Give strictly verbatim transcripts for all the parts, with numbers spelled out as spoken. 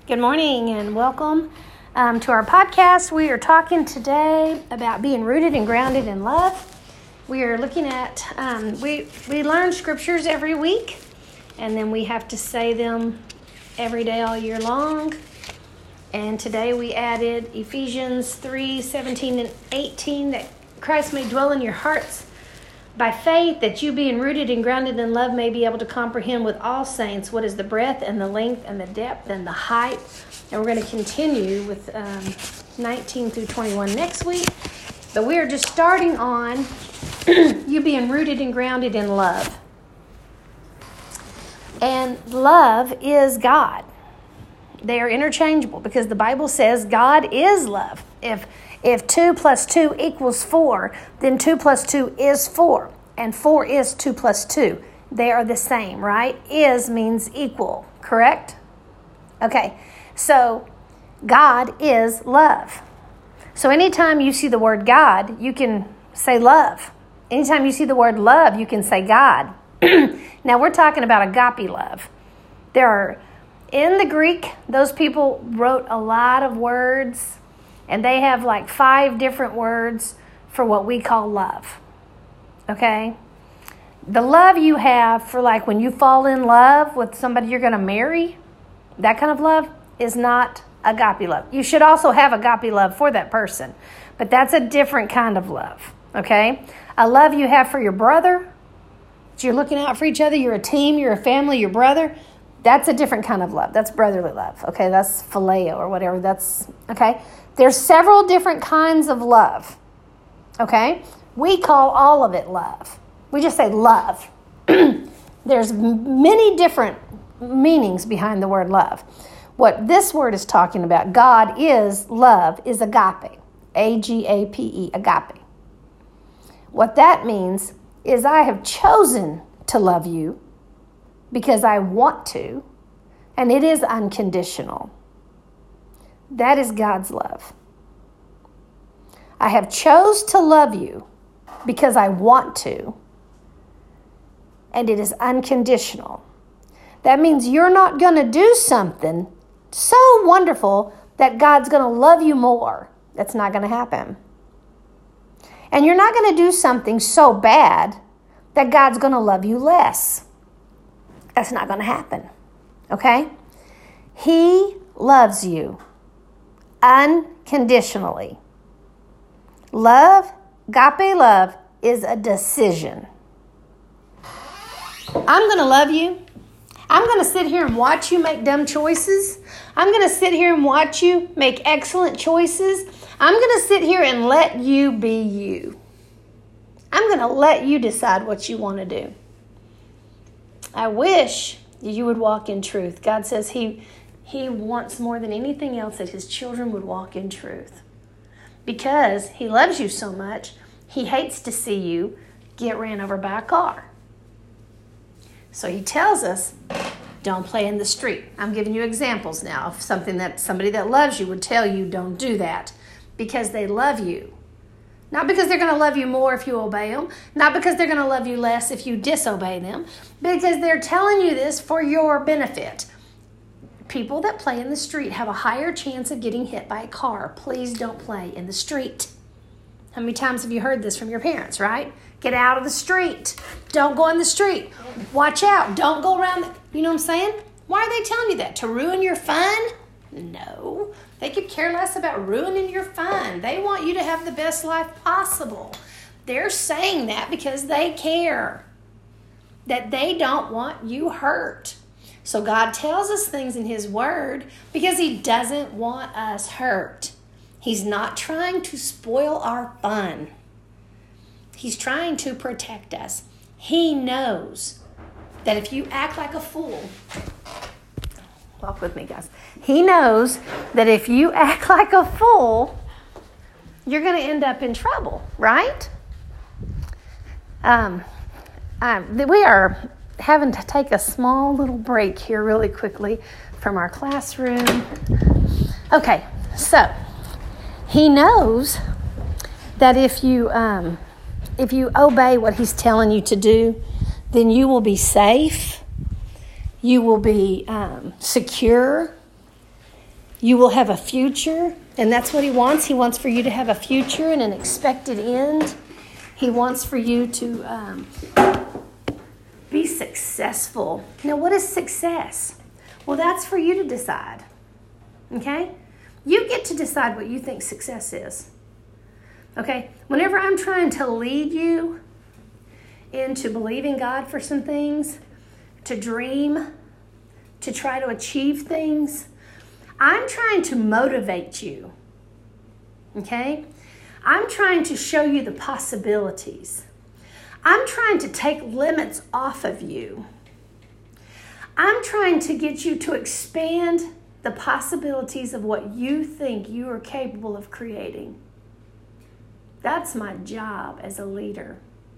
Good morning and welcome um, to our podcast. We are talking today about being rooted and grounded in love. We are looking at, um, we, we learn scriptures every week, and then we have to say them every day all year long. And today we added Ephesians three, seventeen and eighteen, that Christ may dwell in your hearts by faith, that you being rooted and grounded in love may be able to comprehend with all saints what is the breadth and the length and the depth and the height. And we're going to continue with um, nineteen through twenty-one next week. But we are just starting on you being rooted and grounded in love. And love is God. They are interchangeable because the Bible says God is love. If If two plus two equals four, then two plus two is four. And four is two plus two. They are the same, right? Is means equal, correct? Okay, so God is love. So anytime you see the word God, you can say love. Anytime you see the word love, you can say God. Now we're talking about agape love. There are, in the Greek, those people wrote a lot of words. And they have like five different words for what we call love. Okay? The love you have for like when you fall in love with somebody you're going to marry, that kind of love is not agape love. You should also have agape love for that person. But that's a different kind of love. Okay? A love you have for your brother, that you're looking out for each other, you're a team, you're a family, your brother, that's a different kind of love. That's brotherly love. Okay? That's phileo or whatever. That's, okay? There's several different kinds of love, okay? We call all of it love. We just say love. There's many different meanings behind the word love. What this word is talking about, God is love, is agape, A G A P E, agape. What that means is I have chosen to love you because I want to, and it is unconditional. That is God's love. I have chose to love you because I want to, and it is unconditional. That means you're not going to do something so wonderful that God's going to love you more. That's not going to happen. And you're not going to do something so bad that God's going to love you less. That's not going to happen. Okay? He loves you unconditionally. Love, agape love, is a decision. I'm going to love you. I'm going to sit here and watch you make dumb choices. I'm going to sit here and watch you make excellent choices. I'm going to sit here and let you be you. I'm going to let you decide what you want to do. I wish you would walk in truth. God says He He wants more than anything else that His children would walk in truth. Because He loves you so much, He hates to see you get ran over by a car. So He tells us, don't play in the street. I'm giving you examples now of something that somebody that loves you would tell you, don't do that. Because they love you. Not because they're going to love you more if you obey them. Not because they're going to love you less if you disobey them. Because they're telling you this for your benefit. People that play in the street have a higher chance of getting hit by a car. Please don't play in the street. How many times have you heard this from your parents, right? Get out of the street. Don't go in the street. Watch out. Don't go around. The, you know what I'm saying? Why are they telling you that? To ruin your fun? No. They could care less about ruining your fun. They want you to have the best life possible. They're saying that because they care. That they don't want you hurt. So God tells us things in His Word because He doesn't want us hurt. He's not trying to spoil our fun. He's trying to protect us. He knows that if you act like a fool, walk with me, guys. He knows that if you act like a fool, you're going to end up in trouble, right? Um, um, we are having to take a small little break here really quickly from our classroom. Okay, so He knows that if you um, if you obey what He's telling you to do, then you will be safe, you will be um, secure, You will have a future, and that's what he wants. He wants for you to have a future and an expected end. He wants for you to um, be successful. Now, what is success? Well, that's for you to decide, okay? You get to decide what you think success is, okay? Whenever I'm trying to lead you into believing God for some things, to dream, to try to achieve things, I'm trying to motivate you, okay? I'm trying to show you the possibilities. I'm trying to take limits off of you. I'm trying to get you to expand the possibilities of what you think you are capable of creating. That's my job as a leader.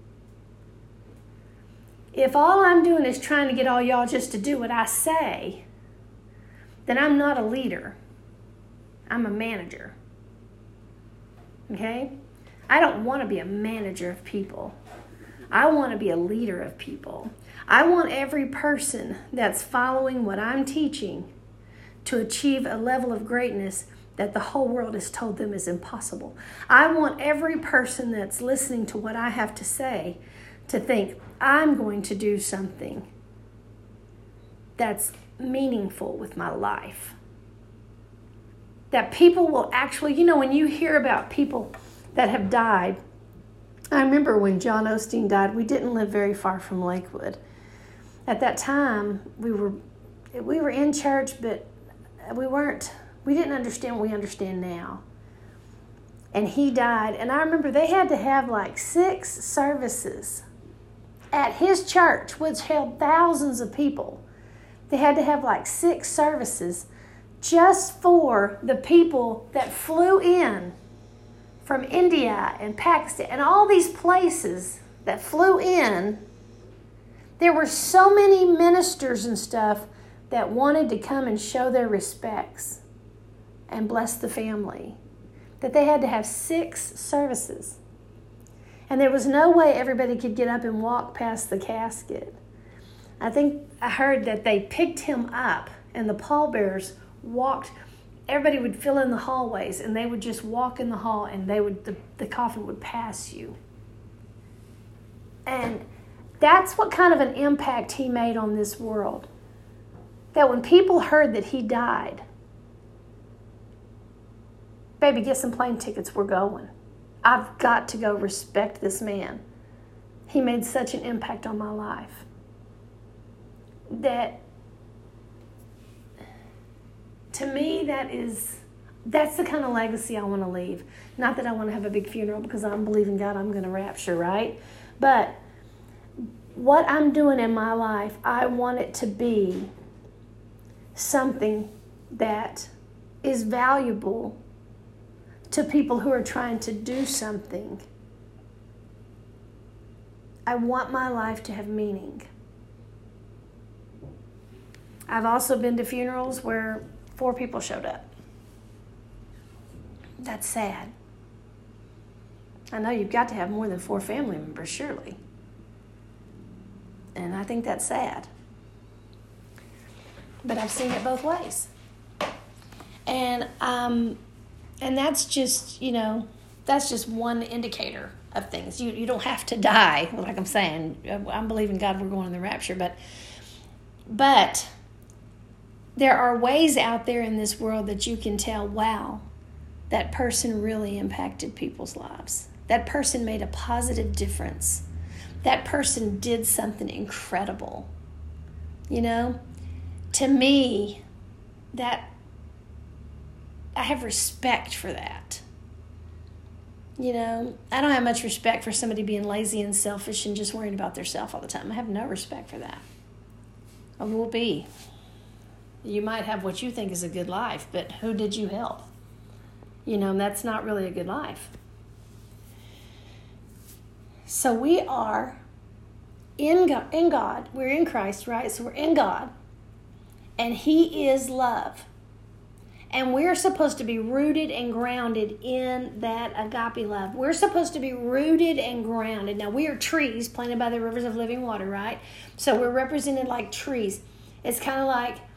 If all I'm doing is trying to get all y'all just to do what I say, then I'm not a leader. I'm a manager. Okay? I don't want to be a manager of people. I want to be a leader of people. I want every person that's following what I'm teaching to achieve a level of greatness that the whole world has told them is impossible. I want every person that's listening to what I have to say to think, I'm going to do something that's meaningful with my life. That people will actually, you know, when you hear about people that have died, I remember when John Osteen died, we didn't live very far from Lakewood. At that time, we were we were in church, but we weren't, we didn't understand what we understand now. And he died, and I remember they had to have like six services at his church, which held thousands of people. They had to have like six services just for the people that flew in from India and Pakistan and all these places that flew in. There were so many ministers and stuff that wanted to come and show their respects and bless the family, that they had to have six services. And there was no way everybody could get up and walk past the casket. I think I heard that they picked him up and the pallbearers walked. Everybody would fill in the hallways and they would just walk in the hall and they would the, the coffin would pass you. And that's what kind of an impact he made on this world. That when people heard that he died, baby, get some plane tickets, we're going. I've got to go respect this man. He made such an impact on my life. That, to me, that is, that's the kind of legacy I want to leave. Not that I want to have a big funeral because I'm believing God I'm going to rapture, right? But what I'm doing in my life, I want it to be something that is valuable to people who are trying to do something. I want my life to have meaning. I've also been to funerals where four people showed up. That's sad. I know you've got to have more than four family members, surely. And I think that's sad. But I've seen it both ways. And um, and that's just, you know, that's just one indicator of things. You you don't have to die, like I'm saying. I'm believing God we're going in the rapture, but but there are ways out there in this world that you can tell, wow, that person really impacted people's lives. That person made a positive difference. That person did something incredible. You know, to me, that I have respect for that. You know, I don't have much respect for somebody being lazy and selfish and just worrying about themselves all the time. I have no respect for that. I will be. You might have what you think is a good life, but who did you help? You know, that's not really a good life. So we are in God, in God. We're in Christ, right? So we're in God. And He is love. And we're supposed to be rooted and grounded in that agape love. We're supposed to be rooted and grounded. Now, we are trees planted by the rivers of living water, right? So we're represented like trees. It's kind of like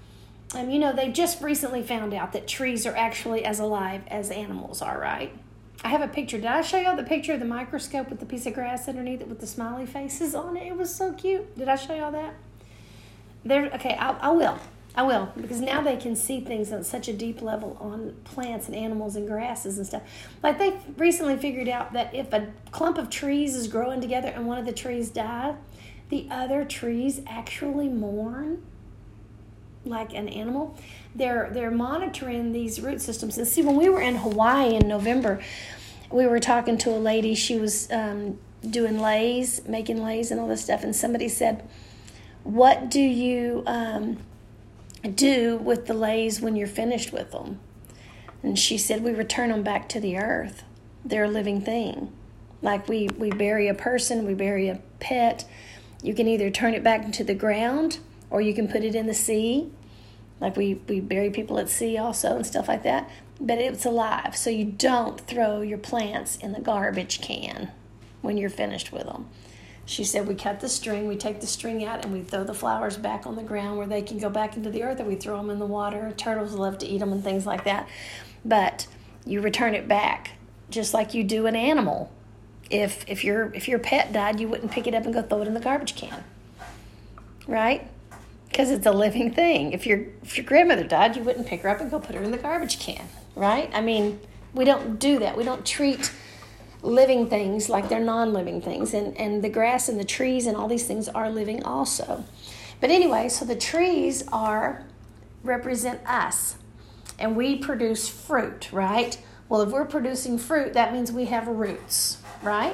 Um, you know, they just recently found out that trees are actually as alive as animals are, right? I have a picture. Did I show y'all the picture of the microscope with the piece of grass underneath it with the smiley faces on it? It was so cute. Did I show y'all that? There. Okay, I, I will. I will, because now they can see things on such a deep level on plants and animals and grasses and stuff. Like they recently figured out that if a clump of trees is growing together and one of the trees die, the other trees actually mourn like an animal. They're they're monitoring these root systems. And see, when we were in Hawaii in November, we were talking to a lady. She was um, doing leis, making leis and all this stuff. And somebody said, what do you um, do with the leis when you're finished with them? And she said, we return them back to the earth. They're a living thing. Like we, we bury a person, we bury a pet. You can either turn it back into the ground or you can put it in the sea. Like we, we bury people at sea also and stuff like that. But it's alive. So you don't throw your plants in the garbage can when you're finished with them. She said we cut the string, we take the string out, and we throw the flowers back on the ground where they can go back into the earth, and we throw them in the water. Turtles love to eat them and things like that. But you return it back just like you do an animal. If if your if your pet died, you wouldn't pick it up and go throw it in the garbage can. Right? Because it's a living thing. If your if your grandmother died, you wouldn't pick her up and go put her in the garbage can, right? I mean, we don't do that. We don't treat living things like they're non-living things. And, and the grass and the trees and all these things are living also. But anyway, so the trees are represent us. And we produce fruit, right? Well, if we're producing fruit, that means we have roots, right?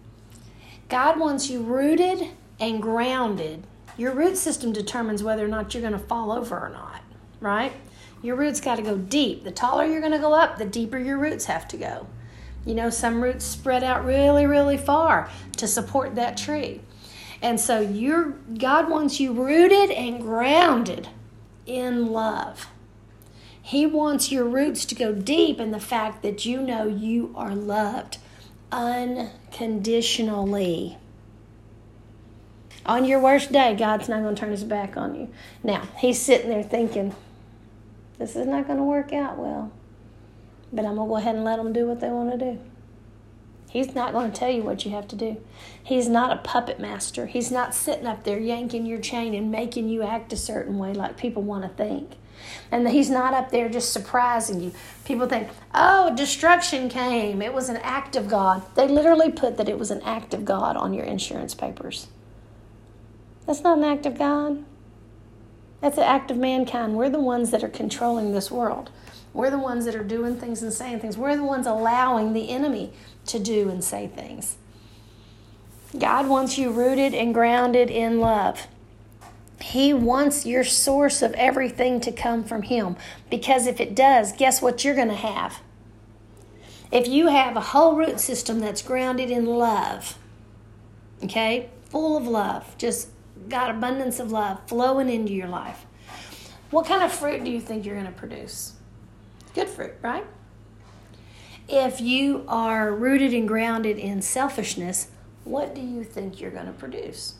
God wants you rooted and grounded. Your root system determines whether or not you're going to fall over or not, right? Your roots got to go deep. The taller you're going to go up, the deeper your roots have to go. You know, some roots spread out really, really far to support that tree. And so you're, God wants you rooted and grounded in love. He wants your roots to go deep in the fact that you know you are loved unconditionally. On your worst day, God's not going to turn his back on you. Now, he's sitting there thinking, this is not going to work out well, but I'm going to go ahead and let them do what they want to do. He's not going to tell you what you have to do. He's not a puppet master. He's not sitting up there yanking your chain and making you act a certain way like people want to think. And he's not up there just surprising you. People think, oh, destruction came. It was an act of God. They literally put that it was an act of God on your insurance papers. That's not an act of God. That's an act of mankind. We're the ones that are controlling this world. We're the ones that are doing things and saying things. We're the ones allowing the enemy to do and say things. God wants you rooted and grounded in love. He wants your source of everything to come from him. Because if it does, guess what you're going to have? If you have a whole root system that's grounded in love, okay, full of love, just got abundance of love flowing into your life, what kind of fruit do you think you're going to produce? Good fruit, right? If you are rooted and grounded in selfishness, what do you think you're going to produce?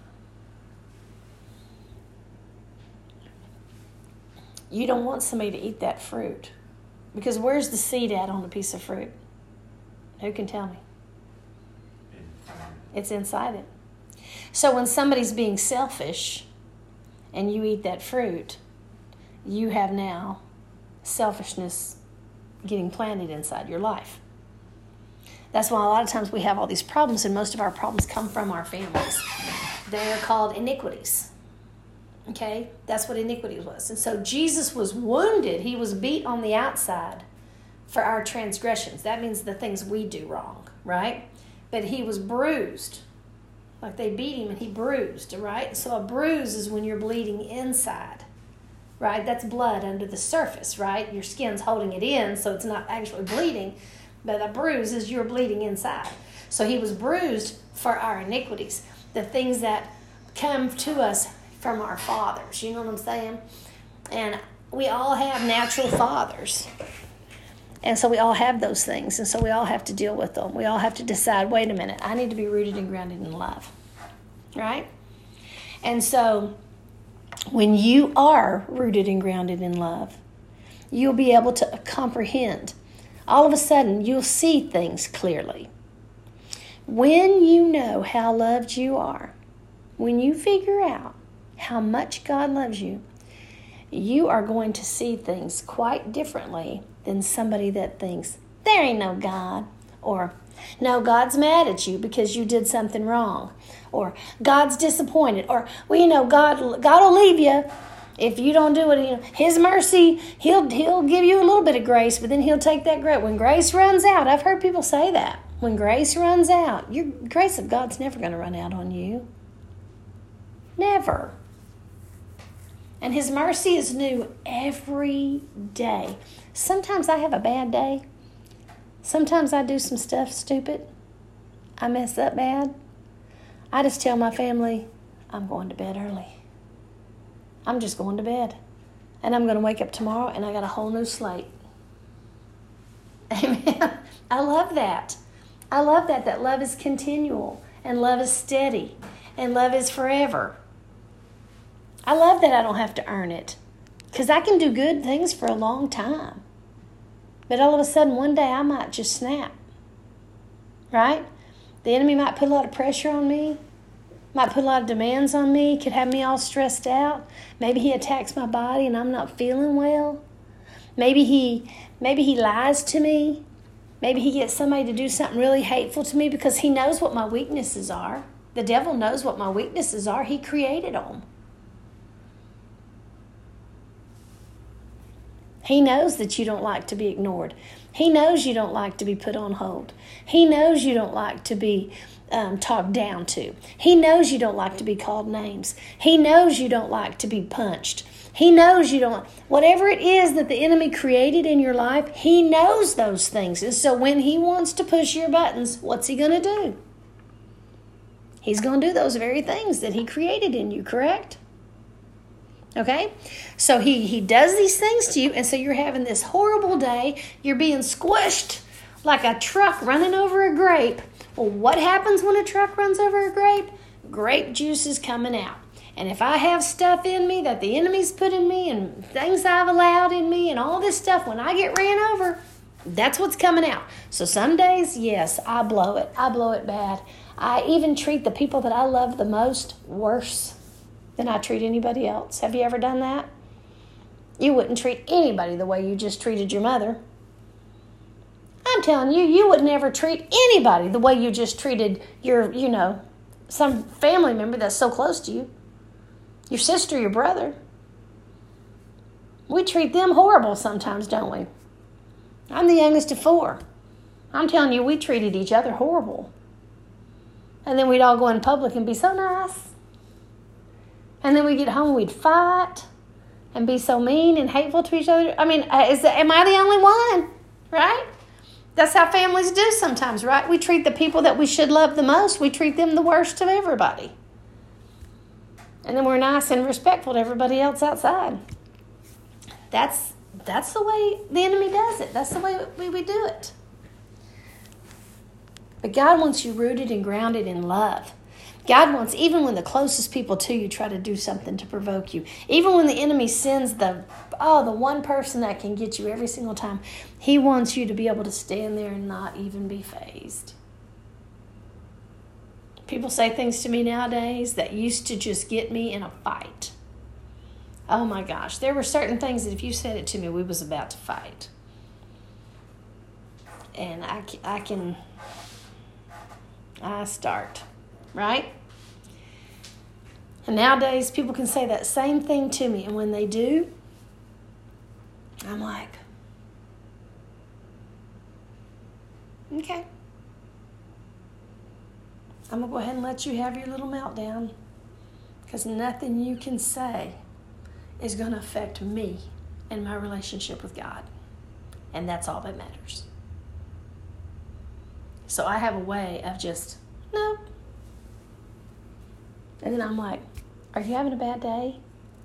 You don't want somebody to eat that fruit. Because where's the seed at on a piece of fruit? Who can tell me? It's inside it. So when somebody's being selfish and you eat that fruit, you have now selfishness getting planted inside your life. That's why a lot of times we have all these problems, and most of our problems come from our families. They are called iniquities. Okay? That's what iniquity was. And so Jesus was wounded. He was beat on the outside for our transgressions. That means the things we do wrong, right? But he was bruised. Like they beat him and he bruised, right? So a bruise is when you're bleeding inside, right? That's blood under the surface, right? Your skin's holding it in, so it's not actually bleeding. But a bruise is you're bleeding inside. So he was bruised for our iniquities, the things that come to us from our fathers. You know what I'm saying? And we all have natural fathers. And so we all have those things. And so we all have to deal with them. We all have to decide, wait a minute, I need to be rooted and grounded in love. Right? And so when you are rooted and grounded in love, you'll be able to comprehend. All of a sudden, you'll see things clearly. When you know how loved you are, when you figure out how much God loves you, you are going to see things quite differently than somebody that thinks, there ain't no God, or no, God's mad at you because you did something wrong, or God's disappointed, or, well, you know, God, God will leave you if you don't do it. You know, His mercy, He'll He'll give you a little bit of grace, but then He'll take that grace. When grace runs out, I've heard people say that. When grace runs out, your grace of God's never going to run out on you. Never. And His mercy is new every day. Sometimes I have a bad day. Sometimes I do some stuff stupid. I mess up bad. I just tell my family, I'm going to bed early. I'm just going to bed. And I'm going to wake up tomorrow and I got a whole new slate. Amen. I love that. I love that. That love is continual and love is steady and love is forever. I love that I don't have to earn it, because I can do good things for a long time. But all of a sudden, one day, I might just snap. Right? The enemy might put a lot of pressure on me, might put a lot of demands on me, could have me all stressed out. Maybe he attacks my body and I'm not feeling well. Maybe he, maybe he lies to me. Maybe he gets somebody to do something really hateful to me because he knows what my weaknesses are. The devil knows what my weaknesses are. He created them. He knows that you don't like to be ignored. He knows you don't like to be put on hold. He knows you don't like to be um, talked down to. He knows you don't like to be called names. He knows you don't like to be punched. He knows you don't. Whatever it is that the enemy created in your life, he knows those things. And so when he wants to push your buttons, what's he going to do? He's going to do those very things that he created in you, correct? Okay, so he, he does these things to you, and so you're having this horrible day. You're being squished like a truck running over a grape. Well, what happens when a truck runs over a grape? Grape juice is coming out. And if I have stuff in me that the enemy's put in me and things I've allowed in me and all this stuff, when I get ran over, that's what's coming out. So some days, yes, I blow it. I blow it bad. I even treat the people that I love the most worse than I treat anybody else. Have you ever done that? You wouldn't treat anybody the way you just treated your mother. I'm telling you, you would never treat anybody the way you just treated your, you know, some family member that's so close to you. Your sister, your brother. We treat them horrible sometimes, don't we? I'm the youngest of four. I'm telling you, we treated each other horrible. And then we'd all go in public and be so nice. And then we get home, we'd fight and be so mean and hateful to each other. I mean, is that, am I the only one? Right? That's how families do sometimes, right? We treat the people that we should love the most, we treat them the worst of everybody. And then we're nice and respectful to everybody else outside. That's that's the way the enemy does it. That's the way we, we do it. But God wants you rooted and grounded in love. God wants, even when the closest people to you try to do something to provoke you, even when the enemy sends the, oh, the one person that can get you every single time, he wants you to be able to stand there and not even be fazed. People say things to me nowadays that used to just get me in a fight. Oh my gosh, there were certain things that if you said it to me, we was about to fight. And I, I can, I start. Right? And nowadays, people can say that same thing to me. And when they do, I'm like, okay. I'm going to go ahead and let you have your little meltdown. Because nothing you can say is going to affect me and my relationship with God. And that's all that matters. So I have a way of just, no. And then I'm like, are you having a bad day?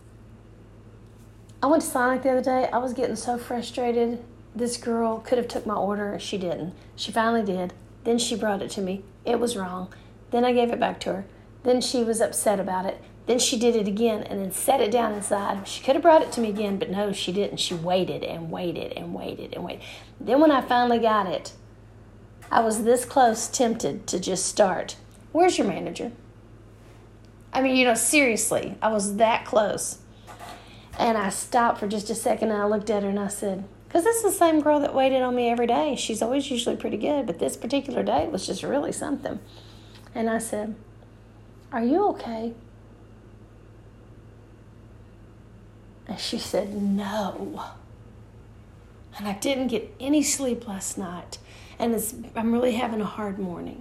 I went to Sonic the other day. I was getting so frustrated. This girl could have took my order. She didn't. She finally did. Then she brought it to me. It was wrong. Then I gave it back to her. Then she was upset about it. Then she did it again and then set it down inside. She could have brought it to me again, but no, she didn't. She waited and waited and waited and waited. Then when I finally got it, I was this close, tempted to just start. Where's your manager? I mean, you know, seriously, I was that close. And I stopped for just a second and I looked at her and I said, because this is the same girl that waited on me every day. She's always usually pretty good, but this particular day was just really something. And I said, are you okay? And she said, no. And I didn't get any sleep last night. And it's, I'm really having a hard morning.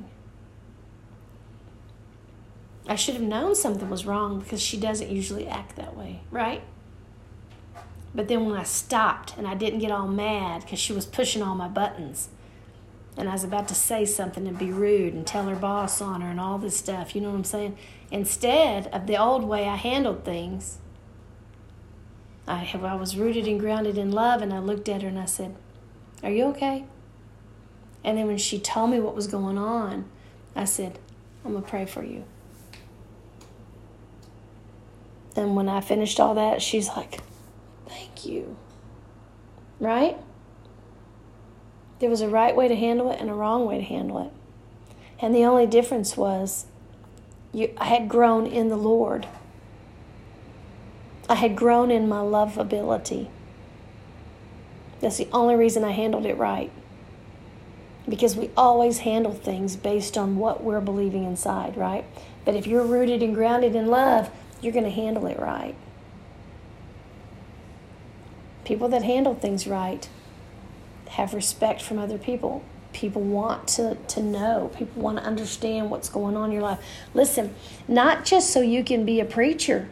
I should have known something was wrong because she doesn't usually act that way, right? But then when I stopped and I didn't get all mad because she was pushing all my buttons and I was about to say something and be rude and tell her boss on her and all this stuff, you know what I'm saying? Instead of the old way I handled things, I, I was rooted and grounded in love, and I looked at her and I said, are you okay? And then when she told me what was going on, I said, I'm going to pray for you. And when I finished all that, she's like, thank you. Right? There was a right way to handle it and a wrong way to handle it. And the only difference was you, I had grown in the Lord. I had grown in my lovability. That's the only reason I handled it right. Because we always handle things based on what we're believing inside, right? But if you're rooted and grounded in love, you're going to handle it right. People that handle things right have respect from other people. People want to, to know. People want to understand what's going on in your life. Listen, not just so you can be a preacher.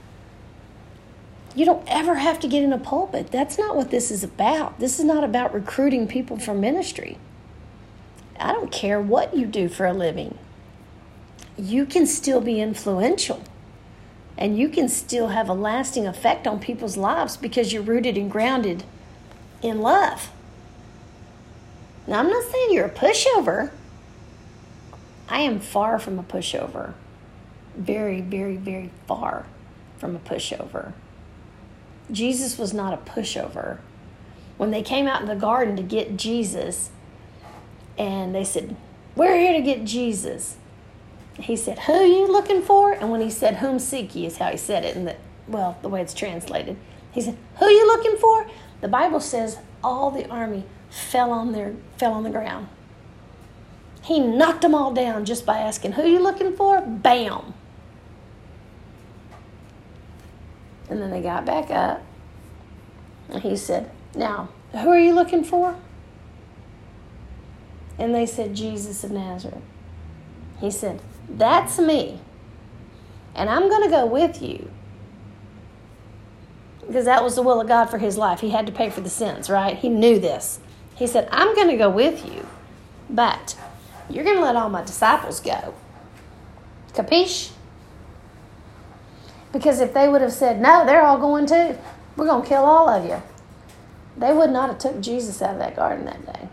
You don't ever have to get in a pulpit. That's not what this is about. This is not about recruiting people for ministry. I don't care what you do for a living. You can still be influential. And you can still have a lasting effect on people's lives because you're rooted and grounded in love. Now, I'm not saying you're a pushover. I am far from a pushover. Very, very, very far from a pushover. Jesus was not a pushover. When they came out in the garden to get Jesus, and they said, we're here to get Jesus. He said, who are you looking for? And when he said, whom seek ye, is how he said it, in the, well, the way it's translated. He said, who are you looking for? The Bible says all the army fell on their fell on the ground. He knocked them all down just by asking, who are you looking for? Bam. And then they got back up. And he said, now, who are you looking for? And they said, Jesus of Nazareth. He said, that's me. And I'm going to go with you. Because that was the will of God for his life. He had to pay for the sins, right? He knew this. He said, I'm going to go with you. But you're going to let all my disciples go. Capiche? Because if they would have said, no, they're all going too. We're going to kill all of you. They would not have took Jesus out of that garden that day.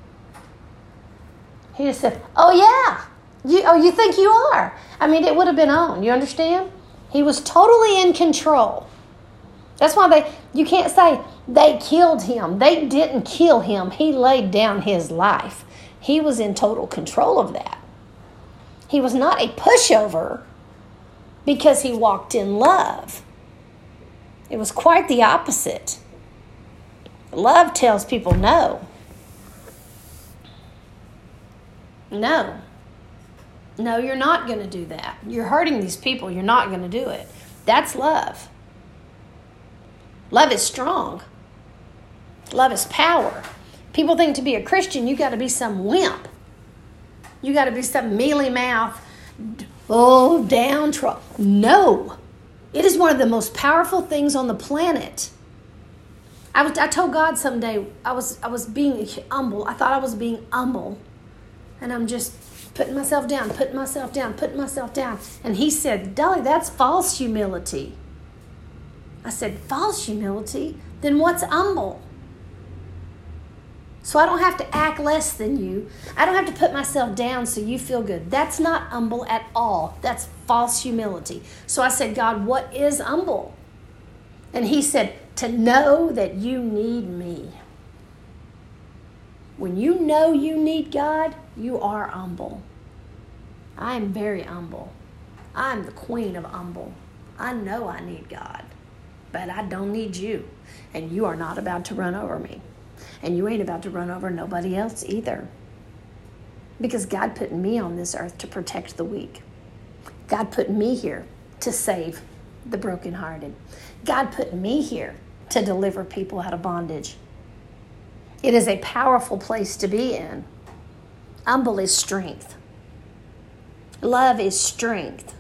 He just said, oh, yeah. You, oh, you think you are? I mean, it would have been on. You understand? He was totally in control. That's why they, you can't say they killed him. They didn't kill him. He laid down his life. He was in total control of that. He was not a pushover because he walked in love. It was quite the opposite. Love tells people no. No. No, you're not going to do that. You're hurting these people. You're not going to do it. That's love. Love is strong. Love is power. People think to be a Christian, you got to be some wimp. You got to be some mealy mouth, oh, downtrodden. No. It is one of the most powerful things on the planet. I was, I told God someday I was I was being humble. I thought I was being humble. And I'm just putting myself down, putting myself down, putting myself down. And he said, Dolly, that's false humility. I said, false humility? Then what's humble? So So I don't have to act less than you. I don't have to put myself down so you feel good. That's not humble at all. That's false humility. So I said, God, what is humble? And he said, to know that you need me. When you know you need God, you are humble. I am very humble. I'm the queen of humble. I know I need God, but I don't need you. And you are not about to run over me. And you ain't about to run over nobody else either. Because God put me on this earth to protect the weak. God put me here to save the brokenhearted. God put me here to deliver people out of bondage. It is a powerful place to be in. Humble is strength. Love is strength.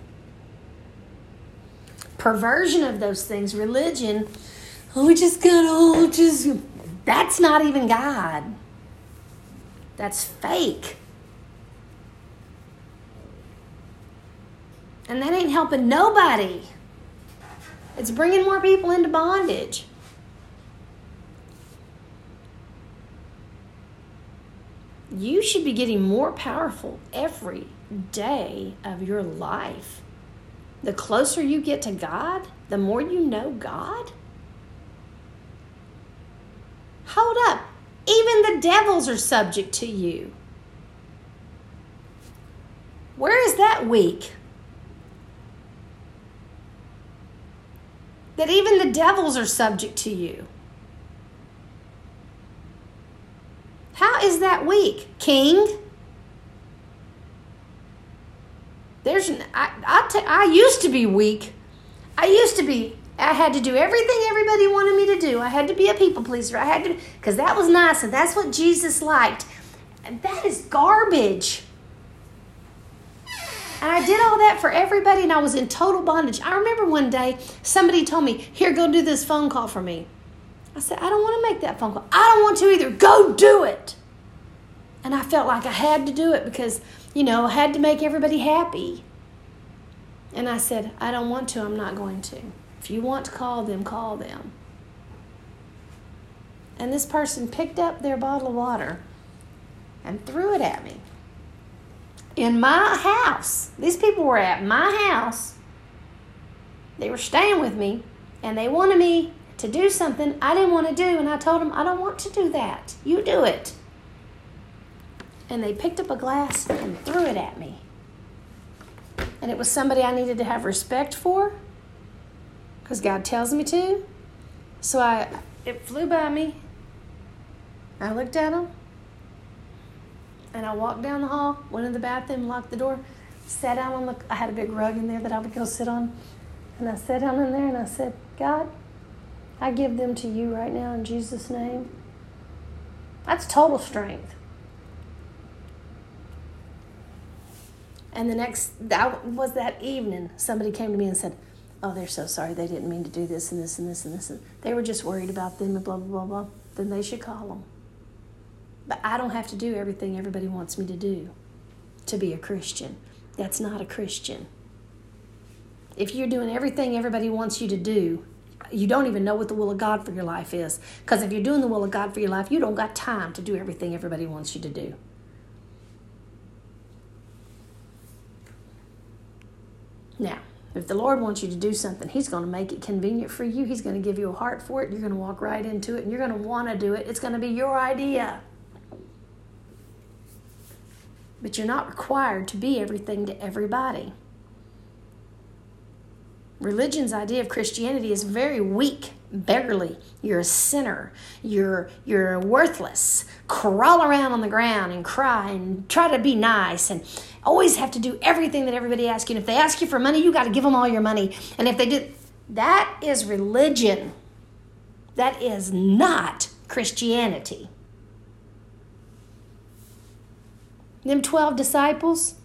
Perversion of those things, religion, oh, we just got all just, that's not even God. That's fake. And that ain't helping nobody. It's bringing more people into bondage. You should be getting more powerful every day of your life. The closer you get to God, the more you know God. Hold up. Even the devils are subject to you. Where is that weak? That even the devils are subject to you. How is that weak? King? There's, I, I, t- I used to be weak. I used to be, I had to do everything everybody wanted me to do. I had to be a people pleaser. I had to, because that was nice and that's what Jesus liked. And that is garbage. And I did all that for everybody and I was in total bondage. I remember one day somebody told me, here, go do this phone call for me. I said, I don't want to make that phone call. I don't want to either. Go do it. And I felt like I had to do it because, you know, I had to make everybody happy. And I said, I don't want to. I'm not going to. If you want to call them, call them. And this person picked up their bottle of water and threw it at me. In my house. These people were at my house. They were staying with me. And they wanted me to do something I didn't want to do. And I told them, I don't want to do that. You do it. And they picked up a glass and threw it at me. And it was somebody I needed to have respect for. Because God tells me to. So I, it flew by me. I looked at them. And I walked down the hall, went in the bathroom, locked the door, sat down on the, I had a big rug in there that I would go sit on. And I sat down in there and I said, God, I give them to you right now in Jesus' name. That's total strength. And the next, that was that evening, somebody came to me and said, oh, they're so sorry. They didn't mean to do this and this and this and this. And they were just worried about them and blah, blah, blah, blah. Then they should call them. But I don't have to do everything everybody wants me to do to be a Christian. That's not a Christian. If you're doing everything everybody wants you to do, you don't even know what the will of God for your life is. Because if you're doing the will of God for your life, you don't got time to do everything everybody wants you to do. Now, if the Lord wants you to do something, He's going to make it convenient for you. He's going to give you a heart for it. You're going to walk right into it, and you're going to want to do it. It's going to be your idea. But you're not required to be everything to everybody. Religion's idea of Christianity is very weak, beggarly. You're a sinner. You're you're worthless. Crawl around on the ground and cry and try to be nice and always have to do everything that everybody asks you. And if they ask you for money, you got to give them all your money. And if they do, that is religion. That is not Christianity. Them twelve disciples,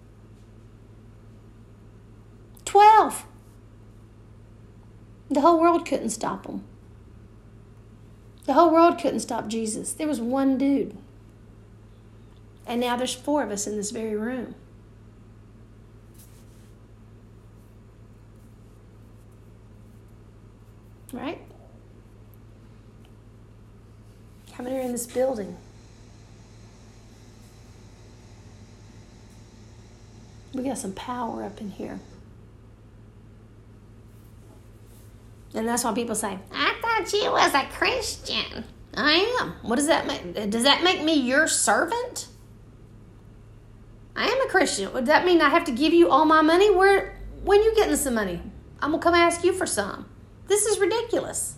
twelve. The whole world couldn't stop them. The whole world couldn't stop Jesus. There was one dude. And now there's four of us in this very room. Right? How many are in this building? We got some power up in here. And that's why people say, I thought you was a Christian. I am. What does that make? Does that make me your servant? I am a Christian. Would that mean I have to give you all my money? Where, when you getting some money? I'm going to come ask you for some. This is ridiculous.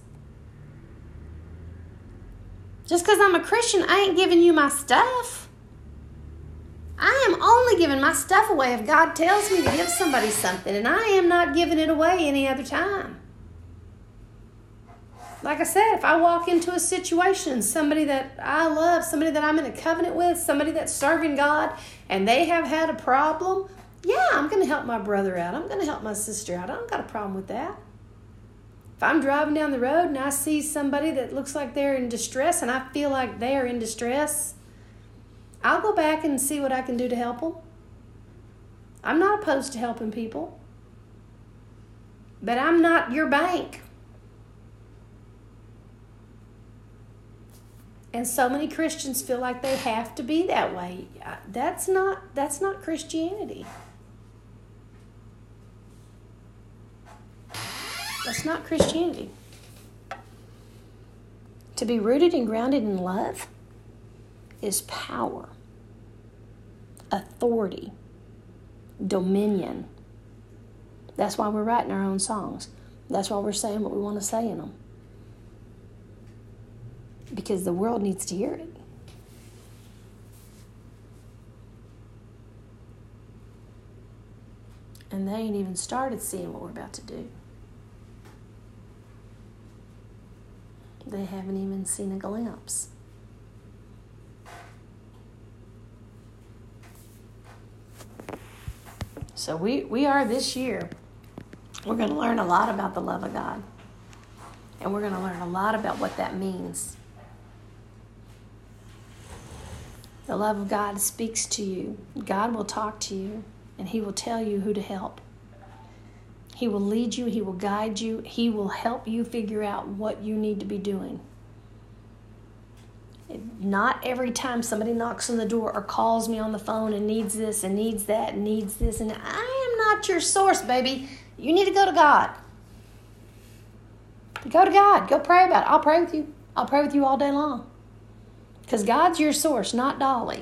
Just because I'm a Christian, I ain't giving you my stuff. I am only giving my stuff away if God tells me to give somebody something, and I am not giving it away any other time. Like I said, if I walk into a situation, somebody that I love, somebody that I'm in a covenant with, somebody that's serving God, and they have had a problem, yeah, I'm going to help my brother out. I'm going to help my sister out. I don't got a problem with that. If I'm driving down the road and I see somebody that looks like they're in distress and I feel like they are in distress, I'll go back and see what I can do to help them. I'm not opposed to helping people. But I'm not your bank. And so many Christians feel like they have to be that way. That's not, that's not Christianity. That's not Christianity. To be rooted and grounded in love is power, authority, dominion. That's why we're writing our own songs. That's why we're saying what we want to say in them. Because the world needs to hear it. And they ain't even started seeing what we're about to do. They haven't even seen a glimpse. So we, we are this year, we're going to learn a lot about the love of God. And we're going to learn a lot about what that means. The love of God speaks to you. God will talk to you, and He will tell you who to help. He will lead you. He will guide you. He will help you figure out what you need to be doing. Not every time somebody knocks on the door or calls me on the phone and needs this and needs that and needs this, and I am not your source, baby. You need to go to God. Go to God. Go pray about it. I'll pray with you. I'll pray with you all day long. Because God's your source, not Dolly.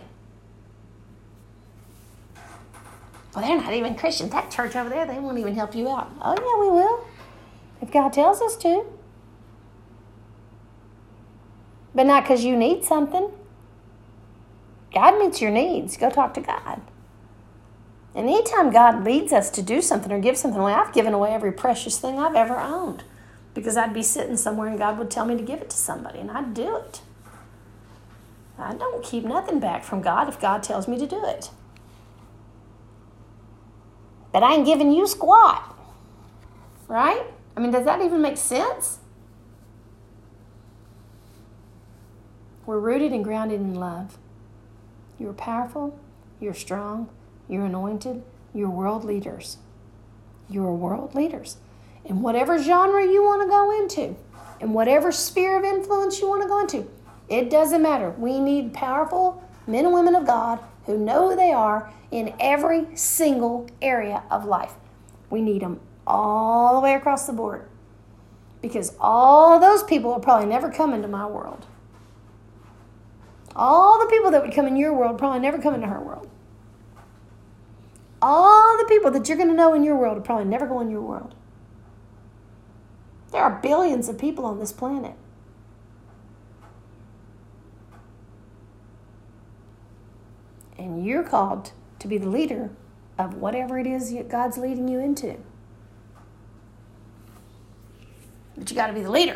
Well, they're not even Christians. That church over there, they won't even help you out. Oh, yeah, we will. If God tells us to. But not because you need something. God meets your needs. Go talk to God. And anytime God leads us to do something or give something away, I've given away every precious thing I've ever owned. Because I'd be sitting somewhere and God would tell me to give it to somebody, and I'd do it. I don't keep nothing back from God if God tells me to do it. But I ain't giving you squat. Right? I mean, does that even make sense? We're rooted and grounded in love. You're powerful. You're strong. You're anointed. You're world leaders. You're world leaders. In whatever genre you want to go into, in whatever sphere of influence you want to go into, it doesn't matter. We need powerful men and women of God who know who they are in every single area of life. We need them all the way across the board. Because all those people will probably never come into my world. All the people that would come in your world probably never come into her world. All the people that you're going to know in your world will probably never go in your world. There are billions of people on this planet. And you're called to be the leader of whatever it is God's leading you into. But you got to be the leader.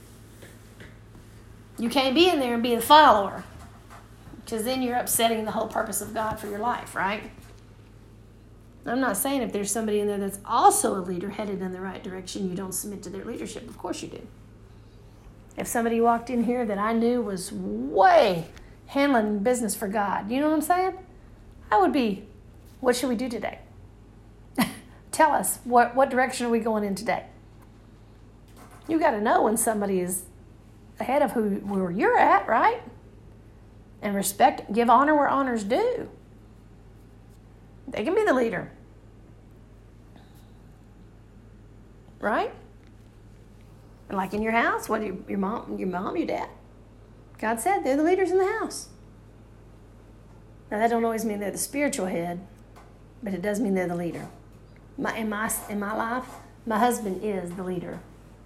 You can't be in there and be the follower. Because then you're upsetting the whole purpose of God for your life, right? I'm not saying if there's somebody in there that's also a leader headed in the right direction, you don't submit to their leadership. Of course you do. If somebody walked in here that I knew was way handling business for God, you know what I'm saying? I would be, what should we do today? Tell us, what, what direction are we going in today? You got to know when somebody is ahead of who where you're at, right? And respect, give honor where honor's due. They can be the leader. Right? And like in your house, what do you, your mom, your mom, your dad? God said they're the leaders in the house. Now that don't always mean they're the spiritual head, but it does mean they're the leader. My, in my in my life, my husband is the leader.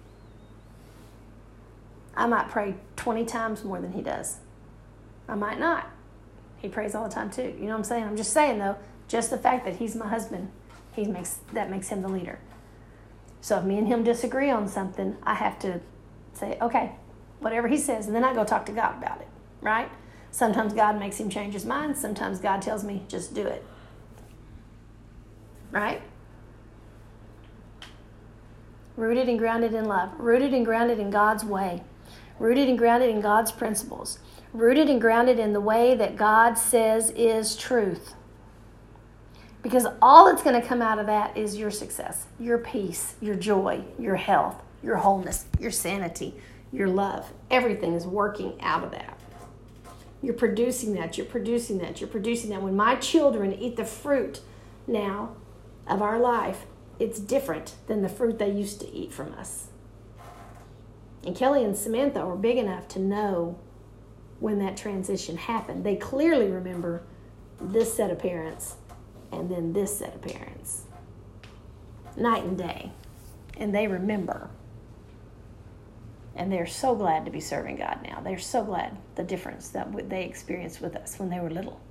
I might pray twenty times more than he does. I might not. He prays all the time too. You know what I'm saying? I'm just saying though, just the fact that he's my husband, he makes that makes him the leader. So if me and him disagree on something, I have to say, okay, whatever he says, and then I go talk to God about it, right? Sometimes God makes him change his mind. Sometimes God tells me, just do it. Right? Rooted and grounded in love. Rooted and grounded in God's way. Rooted and grounded in God's principles. Rooted and grounded in the way that God says is truth. Because all that's going to come out of that is your success, your peace, your joy, your health, your wholeness, your sanity, your love. Everything is working out of that. You're producing that, you're producing that, you're producing that. When my children eat the fruit now of our life, it's different than the fruit they used to eat from us. And Kelly and Samantha were big enough to know when that transition happened. They clearly remember this set of parents and then this set of parents. Night and day. And they remember. And they're so glad to be serving God now. They're so glad the difference that they experienced with us when they were little.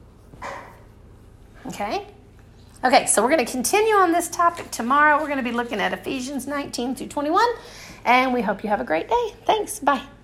Okay? Okay, so we're going to continue on this topic tomorrow. We're going to be looking at Ephesians nineteen through twenty-one. And we hope you have a great day. Thanks. Bye.